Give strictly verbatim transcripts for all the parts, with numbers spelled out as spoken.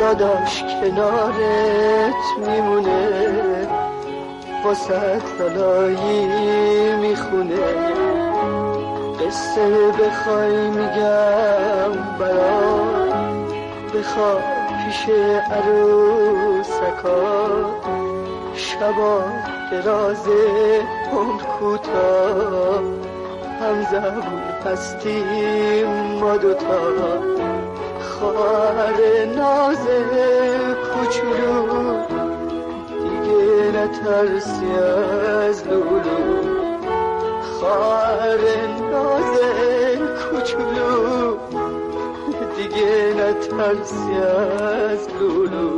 داداش کنارت میمونه، واسه لالایی میخونه. قصه بخوای میگم برات، بخواه پیش عروسکات. شبا درازه عمر کوتاه، هم زبون هستیم ما دوتا. خواهر ناز کوچولو، دیگه نترسی از لولو. خواهر ناز کوچولو، دیگه نترسی از لولو.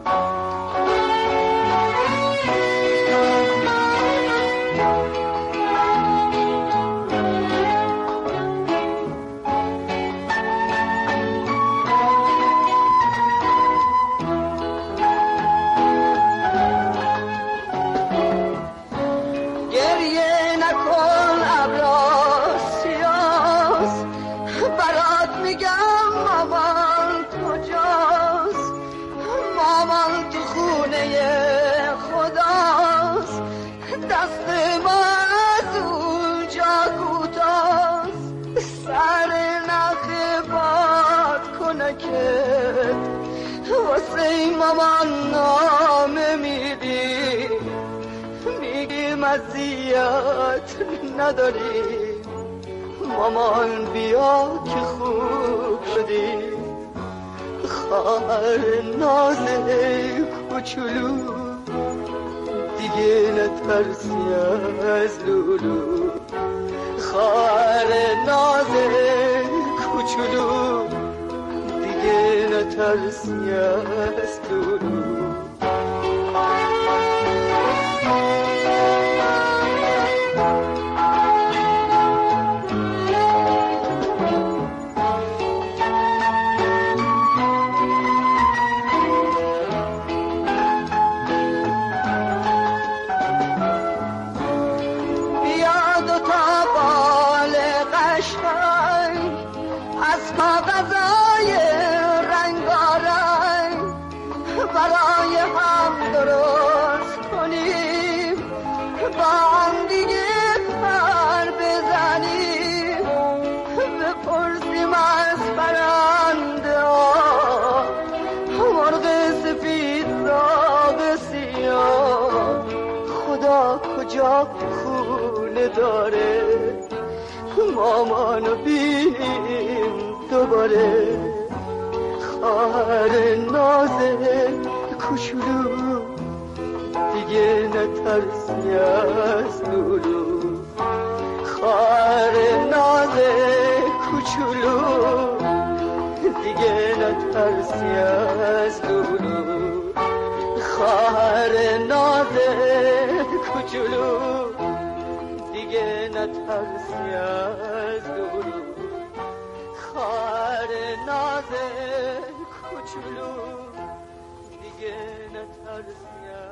واسه مامان نامه میدی، میگی مزیت نداری. مامان بیا که خوب شدی. خواهر ناز کوچولو، دیگه نترسی از لولو. خواهر ناز کوچولو، دیگه نترسی از لولو. بیا دوتا بال قشنگ از کاغذای رنگارنگ برای هم درست کنیم، با هم دیگه پر بزنیم. بپرسیم از پرنده ها، مرغ سفید داغ سیاه، خدا کجا خونه داره. مامانو بینیم دوباره. خواهر ناز کوچولو، دیگه نترسی از لولو. خواهر ناز کوچولو، دیگه نترسی از لولو. خواهر ناز کوچولو، دیگه نترسی از لولو. خواهر ناز کوچولو، دیگه نترسی.